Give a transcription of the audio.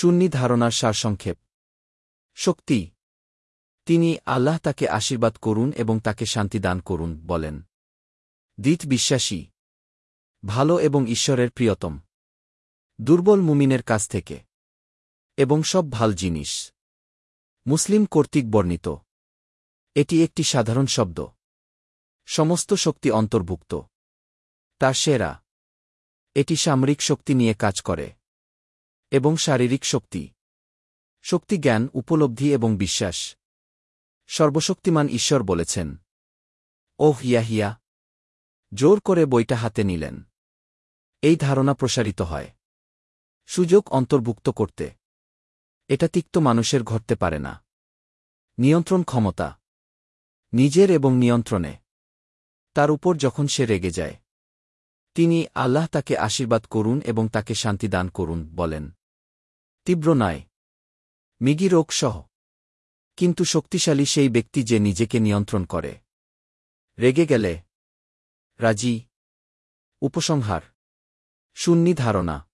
শূন্য ধারণার সারসংক্ষেপ। শক্তি। তিনি আল্লাহ তাকে আশীর্বাদ করুন এবং তাকে শান্তি দান করুন বলেন। দৃঢ় বিশ্বাসী, ভালো এবং ঈশ্বরের প্রিয়তম, দুর্বল মুমিনের কাছ থেকে এবং সব ভাল জিনিস। মুসলিম কর্তৃক বর্ণিত। এটি একটি সাধারণ শব্দ। সমস্ত শক্তি অন্তর্ভুক্ত। তার সেরা। এটি সামরিক শক্তি নিয়ে কাজ করে এবং শারীরিক শক্তি, শক্তি, জ্ঞান, উপলব্ধি এবং বিশ্বাস। সর্বশক্তিমান ঈশ্বর বলেছেন, ওহ ইয়াহিয়া। জোর করে বইটা হাতে নিলেন। এই ধারণা প্রসারিত হয় সুযোগ অন্তর্ভুক্ত করতে। এটা তিক্ত মানুষের ঘটতে পারে না। নিয়ন্ত্রণ ক্ষমতা, নিজের এবং নিয়ন্ত্রণে তার উপর যখন সে রেগে যায়। তিনি আল্লাহ তাকে আশীর্বাদ করুন এবং তাকে শান্তি দান করুন বলেন। তীব্র নয়, মৃগী রোগ সহ, কিন্তু শক্তিশালী সেই ব্যক্তি যে নিজেকে নিয়ন্ত্রণ করে। রেগে গেলে রাজি। উপসংহার। শূন্য ধারণা।